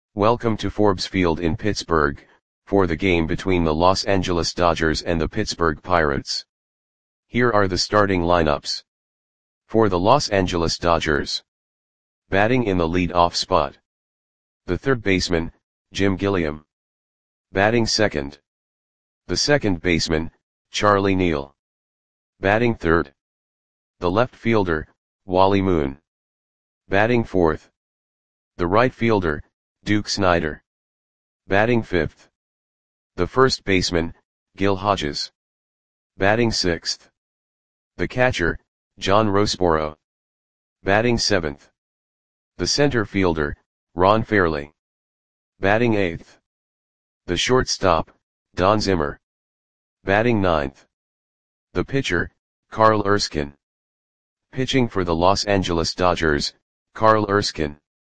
Welcome to Forbes Field in Pittsburgh, for the game between the Los Angeles Dodgers and the Pittsburgh Pirates. Here are the starting lineups. For the Los Angeles Dodgers. Batting in the lead-off spot. The third baseman, Jim Gilliam. Batting second. The second baseman, Charlie Neal. Batting third. The left fielder, Wally Moon. Batting fourth. The right fielder, Duke Snider. Batting fifth. The first baseman, Gil Hodges. Batting sixth. The catcher, John Roseboro. Batting seventh. The center fielder, Ron Fairly. Batting eighth. The shortstop, Don Zimmer. Batting ninth. The pitcher, Carl Erskine. Pitching for the Los Angeles Dodgers, Carl Erskine.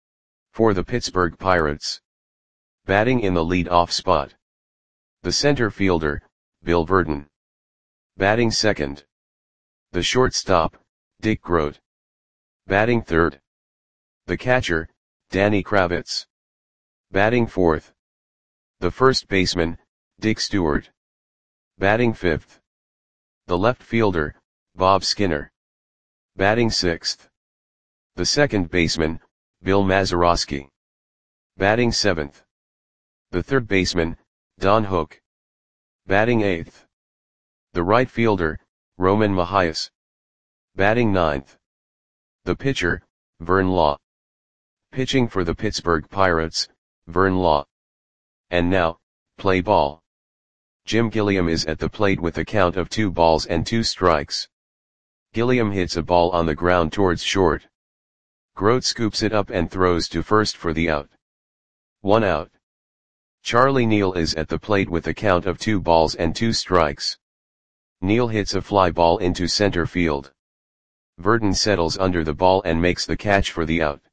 For the Pittsburgh Pirates. Batting in the lead-off spot. The center fielder, Bill Virdon. Batting second. The shortstop, Dick Groat. Batting third. The catcher, Danny Kravitz. Batting fourth. The first baseman, Dick Stewart. Batting fifth. The left fielder, Bob Skinner. Batting sixth. The second baseman, Bill Mazeroski. Batting seventh. The third baseman, Don Hook. Batting eighth. The right fielder, Roman Mahias. Batting ninth. The pitcher, Vern Law. Pitching for the Pittsburgh Pirates, Vern Law. And now, play ball. Jim Gilliam is at the plate with a count of 2 balls and 2 strikes. Gilliam hits a ball on the ground towards short. Groat scoops it up and throws to first for the out. 1 out. Charlie Neal is at the plate with a count of 2 balls and 2 strikes. Neal hits a fly ball into center field. Virdon settles under the ball and makes the catch for the out.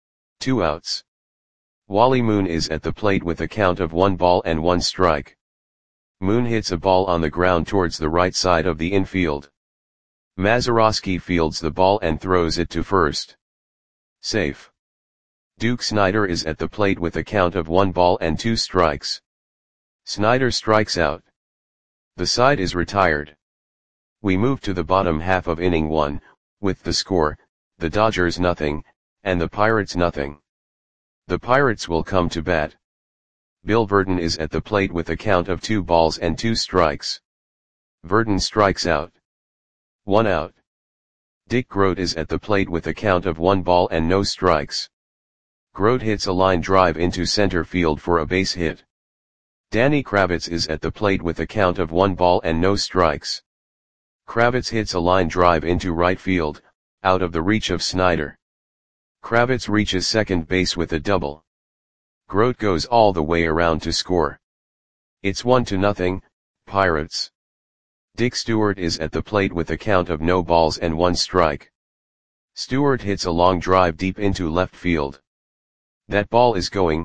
2 outs. Wally Moon is at the plate with a count of 1 ball and 1 strike. Moon hits a ball on the ground towards the right side of the infield. Mazeroski fields the ball and throws it to first. Safe. Duke Snider is at the plate with a count of 1 ball and 2 strikes. Snider strikes out. The side is retired. We move to the bottom half of inning 1, with the score, the Dodgers nothing, and the Pirates nothing. The Pirates will come to bat. Bill Virdon is at the plate with a count of 2 balls and 2 strikes. Virdon strikes out. 1 out. Dick Groat is at the plate with a count of 1 ball and no strikes. Groat hits a line drive into center field for a base hit. Danny Kravitz is at the plate with a count of 1 ball and no strikes. Kravitz hits a line drive into right field, out of the reach of Snider. Kravitz reaches second base with a double. Groat goes all the way around to score. It's 1-0, Pirates. Dick Stewart is at the plate with a count of no balls and 1 strike. Stewart hits a long drive deep into left field. That ball is gone.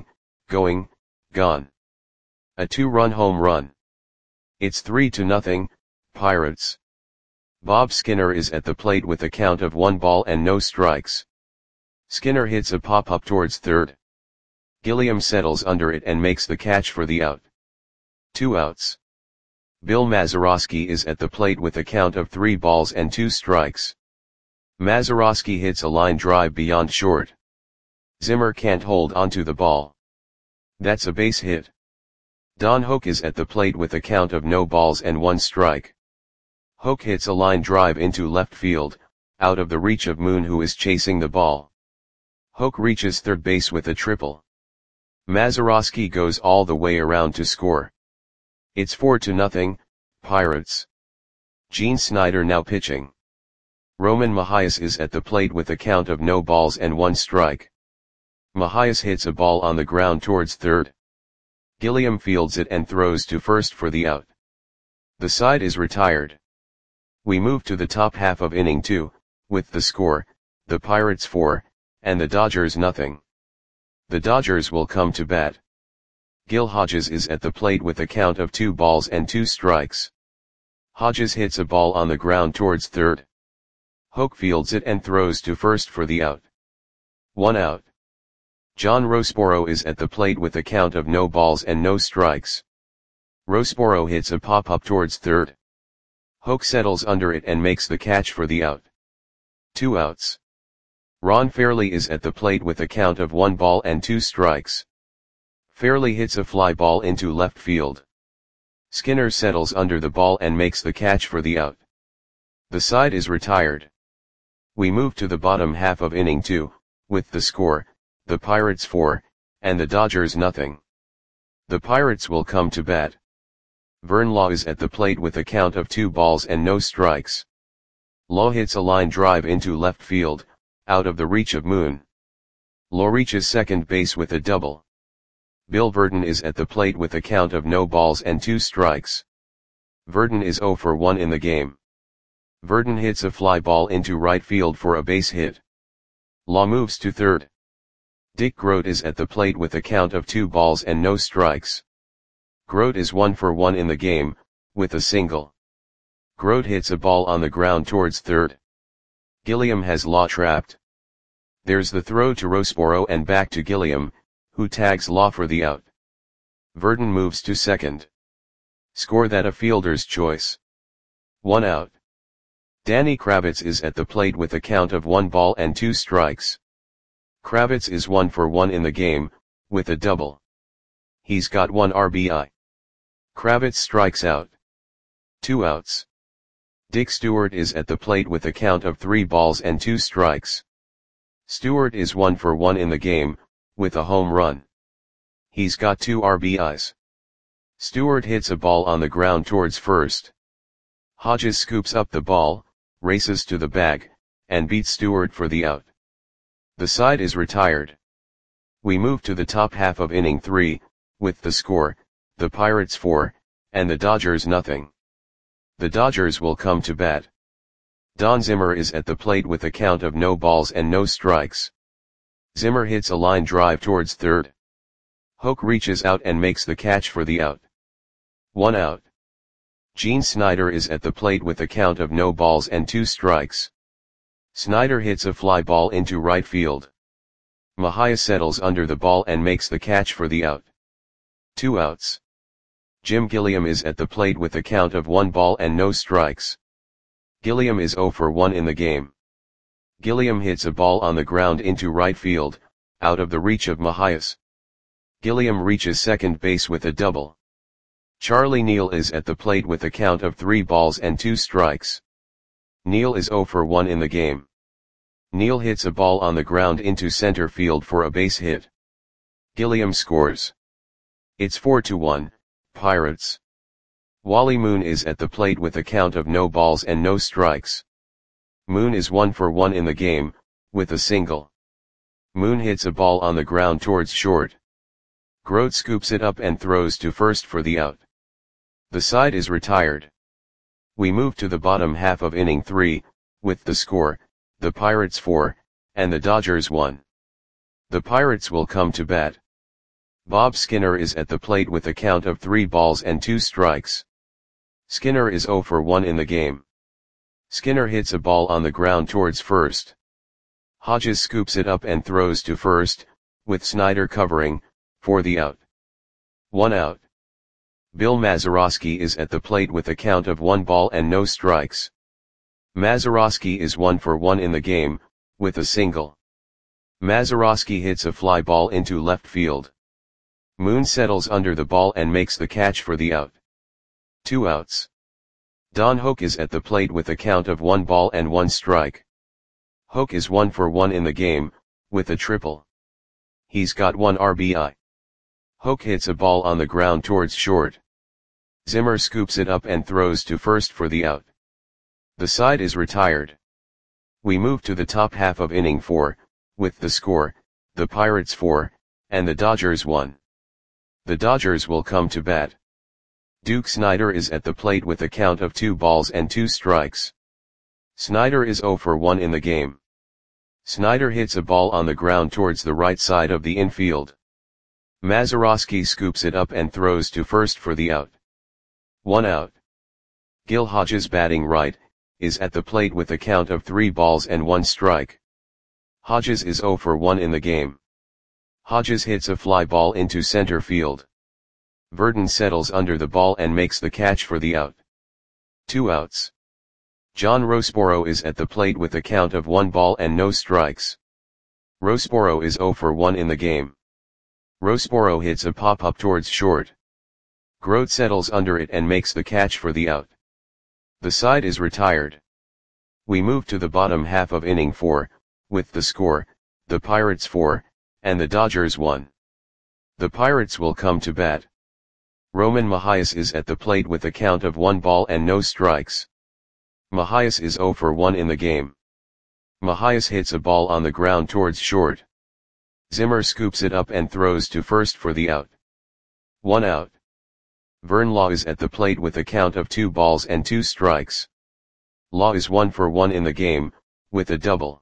A 2-run home run. It's 3-0, Pirates. Bob Skinner is at the plate with a count of 1 ball and no strikes. Skinner hits a pop-up towards third. Gilliam settles under it and makes the catch for the out. 2 outs. Bill Mazeroski is at the plate with a count of 3 balls and 2 strikes. Mazeroski hits a line drive beyond short. Zimmer can't hold onto the ball. That's a base hit. Don Hook is at the plate with a count of no balls and 1 strike. Hook hits a line drive into left field, out of the reach of Moon who is chasing the ball. Hook reaches third base with a triple. Mazeroski goes all the way around to score. It's 4-0, Pirates. Gene Snider now pitching. Roman Mahias is at the plate with a count of no balls and 1 strike. Mahias hits a ball on the ground towards third. Gilliam fields it and throws to first for the out. The side is retired. We move to the top half of inning 2, with the score, the Pirates 4, and the Dodgers nothing. The Dodgers will come to bat. Gil Hodges is at the plate with a count of 2 balls and 2 strikes. Hodges hits a ball on the ground towards third. Hook fields it and throws to first for the out. 1 out. John Rossborough is at the plate with a count of no balls and no strikes. Rossborough hits a pop-up towards third. Hoke settles under it and makes the catch for the out. 2 outs. Ron Fairley is at the plate with a count of 1 ball and 2 strikes. Fairley hits a fly ball into left field. Skinner settles under the ball and makes the catch for the out. The side is retired. We move to the bottom half of inning 2, with the score, the Pirates 4, and the Dodgers nothing. The Pirates will come to bat. Vern Law is at the plate with a count of 2 balls and no strikes. Law hits a line drive into left field, out of the reach of Moon. Law reaches second base with a double. Bill Verdon is at the plate with a count of no balls and 2 strikes. Verdon is 0 for 1 in the game. Verdon hits a fly ball into right field for a base hit. Law moves to third. Dick Groat is at the plate with a count of 2 balls and no strikes. Groat is 1 for 1 in the game, with a single. Groat hits a ball on the ground towards third. Gilliam has Law trapped. There's the throw to Rossborough and back to Gilliam, who tags Law for the out. Verdon moves to second. Score that a fielder's choice. 1 out. Danny Kravitz is at the plate with a count of 1 ball and 2 strikes. Kravitz is 1 for 1 in the game, with a double. He's got 1 RBI. Kravitz strikes out. 2 outs. Dick Stewart is at the plate with a count of 3 balls and 2 strikes. Stewart is 1 for 1 in the game, with a home run. He's got 2 RBIs. Stewart hits a ball on the ground towards first. Hodges scoops up the ball, races to the bag, and beats Stewart for the out. The side is retired. We move to the top half of inning 3, with the score, the Pirates 4, and the Dodgers nothing. The Dodgers will come to bat. Don Zimmer is at the plate with a count of no balls and no strikes. Zimmer hits a line drive towards third. Hoke reaches out and makes the catch for the out. 1 out. Gene Snyder is at the plate with a count of no balls and 2 strikes. Snyder hits a fly ball into right field. Mahia settles under the ball and makes the catch for the out. 2 outs. Jim Gilliam is at the plate with a count of 1 ball and no strikes. Gilliam is 0 for 1 in the game. Gilliam hits a ball on the ground into right field, out of the reach of Mahias. Gilliam reaches second base with a double. Charlie Neal is at the plate with a count of 3 balls and 2 strikes. Neal is 0 for 1 in the game. Neal hits a ball on the ground into center field for a base hit. Gilliam scores. It's 4-1, Pirates. Wally Moon is at the plate with a count of no balls and no strikes. Moon is 1 for 1 in the game, with a single. Moon hits a ball on the ground towards short. Groat scoops it up and throws to first for the out. The side is retired. We move to the bottom half of inning 3, with the score, the Pirates 4, and the Dodgers 1. The Pirates will come to bat. Bob Skinner is at the plate with a count of 3 balls and 2 strikes. Skinner is 0 for 1 in the game. Skinner hits a ball on the ground towards first. Hodges scoops it up and throws to first, with Snyder covering, for the out. 1 out. Bill Mazeroski is at the plate with a count of 1 ball and no strikes. Mazeroski is 1 for 1 in the game, with a single. Mazeroski hits a fly ball into left field. Moon settles under the ball and makes the catch for the out. 2 outs. Don Hoke is at the plate with a count of 1 ball and 1 strike. Hoke is 1 for 1 in the game, with a triple. He's got 1 RBI. Hoke hits a ball on the ground towards short. Zimmer scoops it up and throws to first for the out. The side is retired. We move to the top half of inning 4, with the score, the Pirates 4, and the Dodgers 1. The Dodgers will come to bat. Duke Snyder is at the plate with a count of 2 balls and 2 strikes. Snyder is 0 for 1 in the game. Snyder hits a ball on the ground towards the right side of the infield. Mazeroski scoops it up and throws to first for the out. 1 out. Gil Hodges, batting right, is at the plate with a count of 3 balls and 1 strike. Hodges is 0 for 1 in the game. Hodges hits a fly ball into center field. Verdon settles under the ball and makes the catch for the out. 2 outs. John Roseboro is at the plate with a count of 1 ball and no strikes. Roseboro is 0 for 1 in the game. Roseboro hits a pop-up towards short. Grote settles under it and makes the catch for the out. The side is retired. We move to the bottom half of inning 4, with the score, the Pirates 4, and the Dodgers 1. The Pirates will come to bat. Roman Mahias is at the plate with a count of 1 ball and no strikes. Mahias is 0 for 1 in the game. Mahias hits a ball on the ground towards short. Zimmer scoops it up and throws to first for the out. 1 out. Vern Law is at the plate with a count of 2 balls and 2 strikes. Law is 1 for 1 in the game, with a double.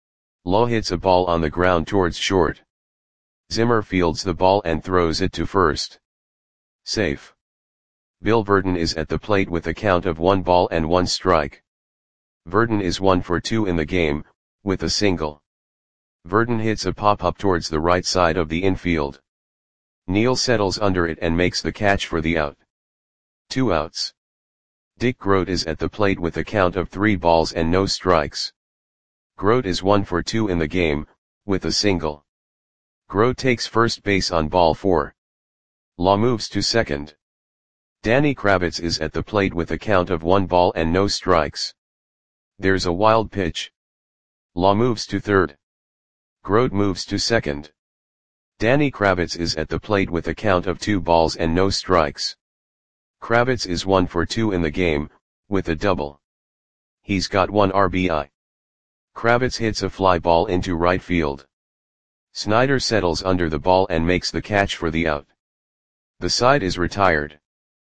Law hits a ball on the ground towards short. Zimmer fields the ball and throws it to first. Safe. Bill Verdon is at the plate with a count of 1 ball and 1 strike. Verdon is 1 for 2 in the game, with a single. Verdon hits a pop-up towards the right side of the infield. Neal settles under it and makes the catch for the out. 2 outs. Dick Grote is at the plate with a count of 3 balls and no strikes. Grote is 1 for 2 in the game, with a single. Grote takes first base on ball 4. Law moves to second. Danny Kravitz is at the plate with a count of 1 ball and no strikes. There's a wild pitch. Law moves to third. Grote moves to second. Danny Kravitz is at the plate with a count of 2 balls and no strikes. Kravitz is 1 for 2 in the game, with a double. He's got 1 RBI. Kravitz hits a fly ball into right field. Snyder settles under the ball and makes the catch for the out. The side is retired.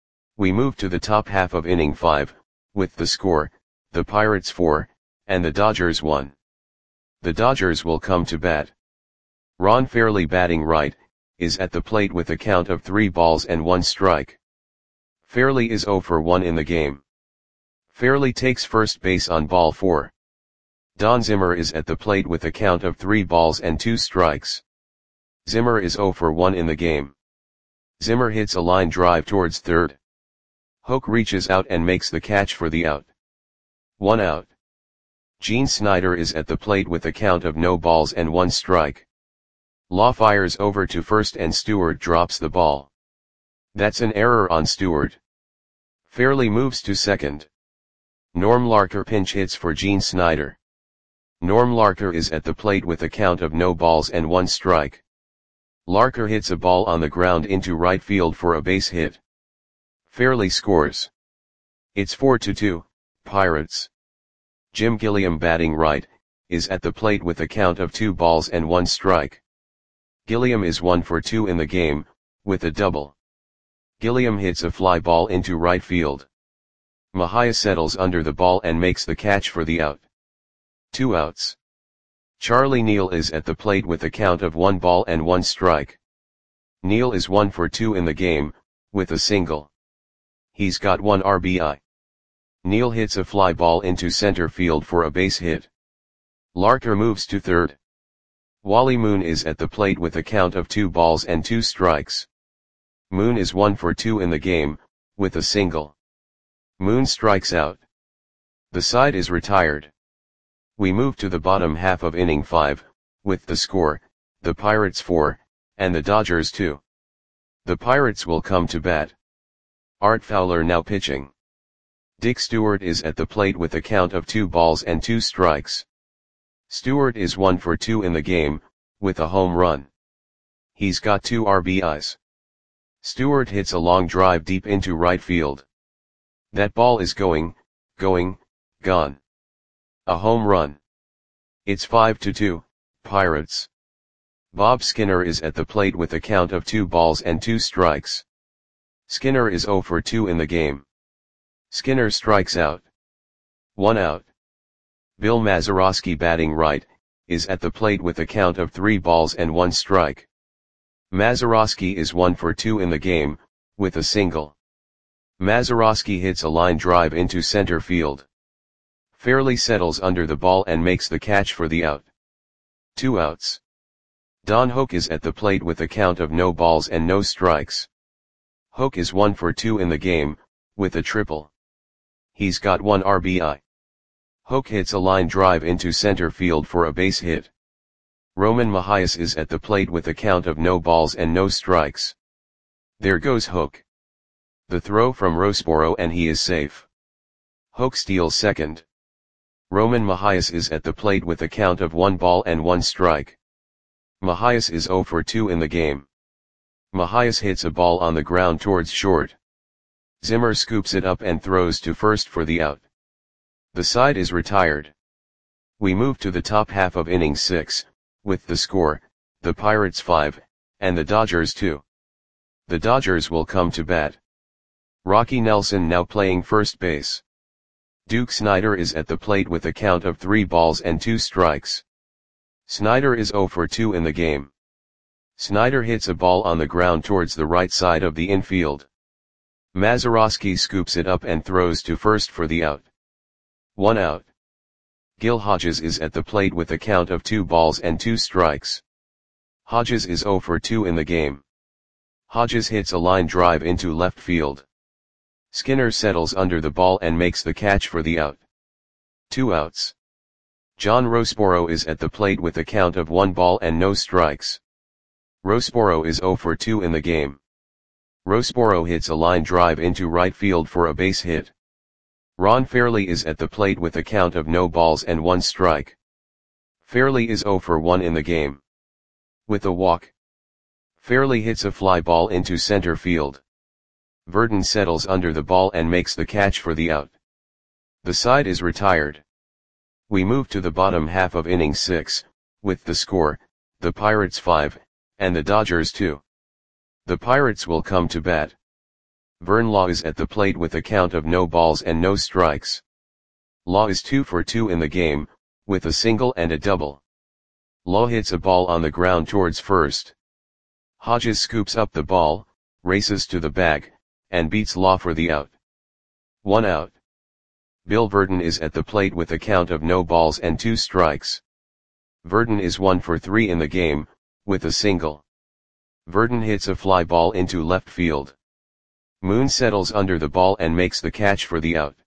We move to the top half of inning 5, with the score, the Pirates 4, and the Dodgers 1. The Dodgers will come to bat. Ron Fairly, batting right, is at the plate with a count of 3 balls and 1 strike. Fairly is 0 for 1 in the game. Fairly takes first base on ball 4. Don Zimmer is at the plate with a count of 3 balls and 2 strikes. Zimmer is 0 for 1 in the game. Zimmer hits a line drive towards third. Hoke reaches out and makes the catch for the out. 1 out. Gene Snyder is at the plate with a count of no balls and 1 strike. Law fires over to first and Stewart drops the ball. That's an error on Stewart. Fairly moves to second. Norm Larker pinch hits for Gene Snyder. Norm Larker is at the plate with a count of no balls and 1 strike. Larker hits a ball on the ground into right field for a base hit. Fairly scores. It's 4-2, Pirates. Jim Gilliam, batting right, is at the plate with a count of 2 balls and 1 strike. Gilliam is 1 for 2 in the game, with a double. Gilliam hits a fly ball into right field. Mahia settles under the ball and makes the catch for the out. 2 outs. Charlie Neal is at the plate with a count of 1 ball and 1 strike. Neal is 1 for 2 in the game, with a single. He's got 1 RBI. Neal hits a fly ball into center field for a base hit. Larker moves to third. Wally Moon is at the plate with a count of 2 balls and 2 strikes. Moon is 1 for 2 in the game, with a single. Moon strikes out. The side is retired. We move to the bottom half of inning 5, with the score, the Pirates 4, and the Dodgers 2. The Pirates will come to bat. Art Fowler now pitching. Dick Stewart is at the plate with a count of 2 balls and 2 strikes. Stewart is 1 for 2 in the game, with a home run. He's got 2 RBIs. Stewart hits a long drive deep into right field. That ball is going, gone. A home run. It's 5-2, Pirates. Bob Skinner is at the plate with a count of 2 balls and 2 strikes. Skinner is 0 for 2 in the game. Skinner strikes out. 1 out. Bill Mazeroski, batting right, is at the plate with a count of 3 balls and 1 strike. Mazeroski is 1 for 2 in the game, with a single. Mazeroski hits a line drive into center field. Fairly settles under the ball and makes the catch for the out. 2 outs. Don Hoak is at the plate with a count of no balls and no strikes. Hoak is 1 for 2 in the game, with a triple. He's got 1 RBI. Hoak hits a line drive into center field for a base hit. Roman Mahias is at the plate with a count of no balls and no strikes. There goes Hoak. The throw from Roseboro and he is safe. Hoak steals second. Roman Mahias is at the plate with a count of 1 ball and 1 strike. Mahias is 0 for 2 in the game. Mahias hits a ball on the ground towards short. Zimmer scoops it up and throws to first for the out. The side is retired. We move to the top half of inning 6, with the score, the Pirates 5, and the Dodgers 2. The Dodgers will come to bat. Rocky Nelson now playing first base. Duke Snider is at the plate with a count of 3 balls and 2 strikes. Snider is 0 for 2 in the game. Snider hits a ball on the ground towards the right side of the infield. Mazeroski scoops it up and throws to first for the out. 1 out. Gil Hodges is at the plate with a count of 2 balls and 2 strikes. Hodges is 0 for 2 in the game. Hodges hits a line drive into left field. Skinner settles under the ball and makes the catch for the out. 2 outs. John Roseboro is at the plate with a count of 1 ball and no strikes. Roseboro is 0 for 2 in the game. Roseboro hits a line drive into right field for a base hit. Ron Fairley is at the plate with a count of no balls and 1 strike. Fairley is 0 for 1 in the game. With a walk, Fairley hits a fly ball into center field. Verdon settles under the ball and makes the catch for the out. The side is retired. We move to the bottom half of inning 6, with the score, the Pirates 5, and the Dodgers 2. The Pirates will come to bat. Vern Law is at the plate with a count of no balls and no strikes. Law is 2 for 2 in the game, with a single and a double. Law hits a ball on the ground towards first. Hodges scoops up the ball, races to the bag, and beats Law for the out. 1 out. Bill Verdon is at the plate with a count of no balls and 2 strikes. Verdon is 1 for 3 in the game, with a single. Verdon hits a fly ball into left field. Moon settles under the ball and makes the catch for the out.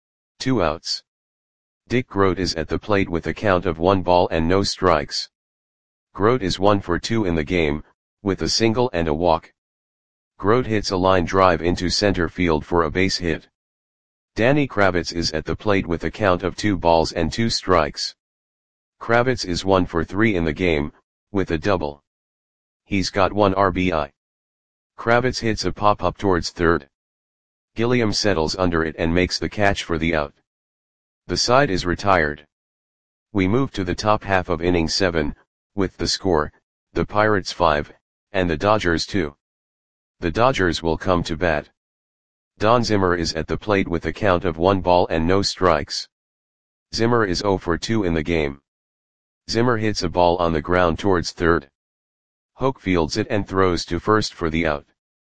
2 outs. Dick Grote is at the plate with a count of 1 ball and no strikes. Grote is 1 for 2 in the game, with a single and a walk. Grote hits a line drive into center field for a base hit. Danny Kravitz is at the plate with a count of 2 balls and 2 strikes. Kravitz is 1 for 3 in the game, with a double. He's got 1 RBI. Kravitz hits a pop-up towards third. Gilliam settles under it and makes the catch for the out. The side is retired. We move to the top half of inning 7, with the score, the Pirates 5, and the Dodgers 2. The Dodgers will come to bat. Don Zimmer is at the plate with a count of 1 ball and no strikes. Zimmer is 0 for 2 in the game. Zimmer hits a ball on the ground towards third. Hoak fields it and throws to first for the out.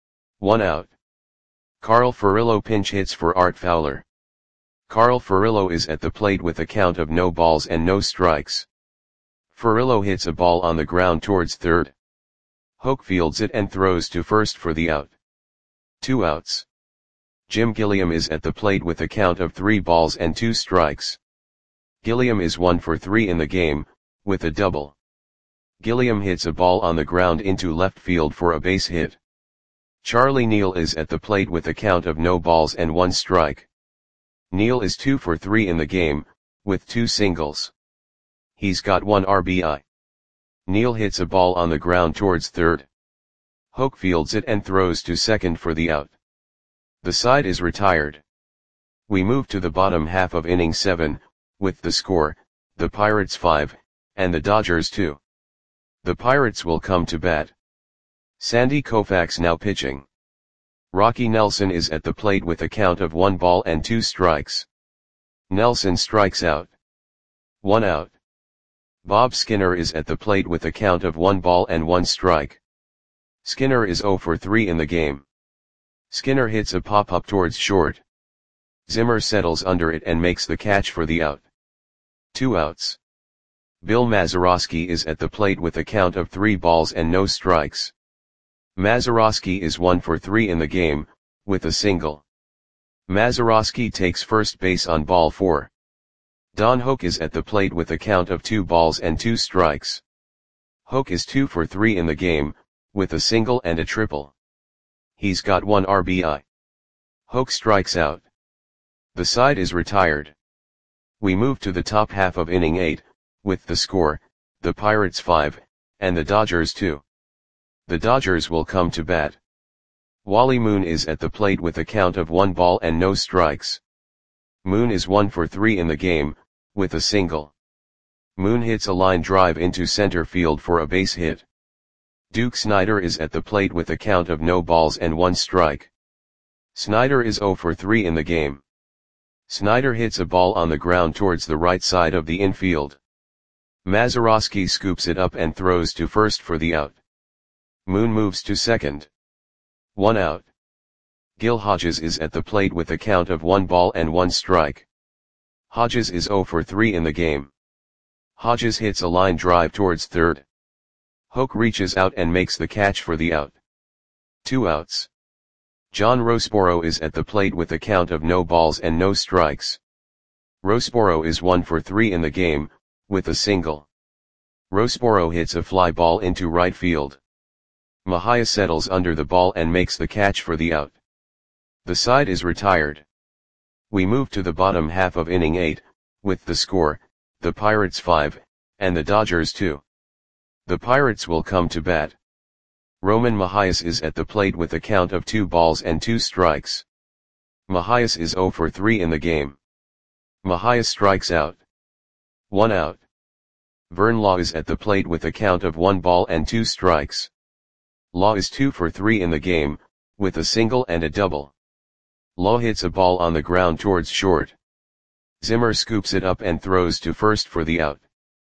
1 out. Carl Furillo pinch hits for Art Fowler. Carl Furillo is at the plate with a count of no balls and no strikes. Furillo hits a ball on the ground towards third. Hoak fields it and throws to first for the out. 2 outs. Jim Gilliam is at the plate with a count of 3 balls and 2 strikes. Gilliam is 1 for 3 in the game, with a double. Gilliam hits a ball on the ground into left field for a base hit. Charlie Neal is at the plate with a count of no balls and 1 strike. Neal is 2 for 3 in the game, with 2 singles. He's got 1 RBI. Neal hits a ball on the ground towards third. Hoak fields it and throws to second for the out. The side is retired. We move to the bottom half of inning 7, with the score, the Pirates 5, and the Dodgers 2. The Pirates will come to bat. Sandy Koufax now pitching. Rocky Nelson is at the plate with a count of 1 ball and 2 strikes. Nelson strikes out. 1 out. Bob Skinner is at the plate with a count of 1 ball and 1 strike. Skinner is 0 for 3 in the game. Skinner hits a pop-up towards short. Zimmer settles under it and makes the catch for the out. 2 outs. Bill Mazeroski is at the plate with a count of 3 balls and no strikes. Mazeroski is 1 for 3 in the game, with a single. Mazeroski takes first base on ball 4. Don Hoak is at the plate with a count of 2 balls and 2 strikes. Hoak is 2 for 3 in the game, with a single and a triple. He's got 1 RBI. Hoak strikes out. The side is retired. We move to the top half of inning 8, with the score, the Pirates 5, and the Dodgers 2. The Dodgers will come to bat. Wally Moon is at the plate with a count of 1 ball and no strikes. Moon is 1 for 3 in the game, with a single. Moon hits a line drive into center field for a base hit. Duke Snider is at the plate with a count of no balls and 1 strike. Snider is 0 for 3 in the game. Snider hits a ball on the ground towards the right side of the infield. Mazeroski scoops it up and throws to first for the out. Moon moves to second. 1 out. Gil Hodges is at the plate with a count of 1 ball and 1 strike. Hodges is 0 for 3 in the game. Hodges hits a line drive towards third. Hoak reaches out and makes the catch for the out. 2 outs. John Rosboro is at the plate with a count of no balls and no strikes. Rosboro is 1 for 3 in the game, with a single. Rosboro hits a fly ball into right field. Mahia settles under the ball and makes the catch for the out. The side is retired. We move to the bottom half of inning 8, with the score, the Pirates 5, and the Dodgers 2. The Pirates will come to bat. Roman Mahias is at the plate with a count of 2 balls and 2 strikes. Mahias is 0 for 3 in the game. Mahias strikes out. 1 out. Vern Law is at the plate with a count of 1 ball and 2 strikes. Law is 2 for 3 in the game, with a single and a double. Law hits a ball on the ground towards short. Zimmer scoops it up and throws to first for the out.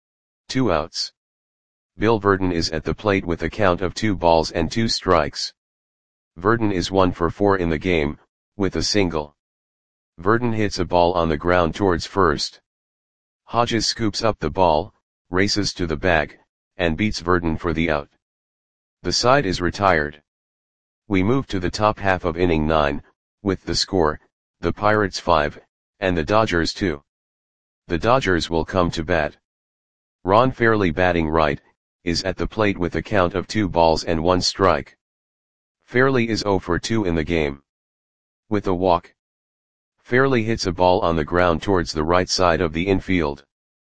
2 outs. Bill Verdon is at the plate with a count of 2 balls and 2 strikes. Verdon is 1 for 4 in the game, with a single. Verdon hits a ball on the ground towards first. Hodges scoops up the ball, races to the bag, and beats Verdon for the out. The side is retired. We move to the top half of inning 9, with the score, the Pirates 5, and the Dodgers 2. The Dodgers will come to bat. Ron Fairly, batting right, is at the plate with a count of 2 balls and 1 strike. Fairly is 0 for 2 in the game. With a walk. Fairly hits a ball on the ground towards the right side of the infield.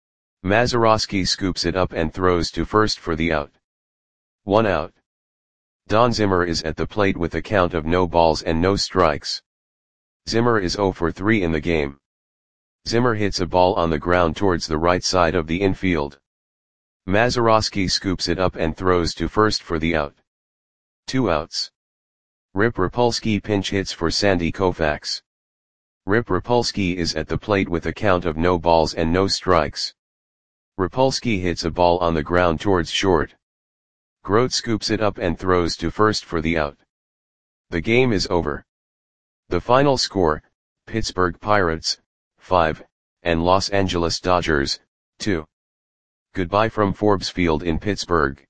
Mazeroski scoops it up and throws to first for the out. 1 out. Don Zimmer is at the plate with a count of no balls and no strikes. Zimmer is 0 for 3 in the game. Zimmer hits a ball on the ground towards the right side of the infield. Mazeroski scoops it up and throws to first for the out. 2 outs. Rip Rapolsky pinch hits for Sandy Koufax. Rip Rapolsky is at the plate with a count of no balls and no strikes. Rapolsky hits a ball on the ground towards short. Grote scoops it up and throws to first for the out. The game is over. The final score, Pittsburgh Pirates, 5, and Los Angeles Dodgers, 2. Goodbye from Forbes Field in Pittsburgh.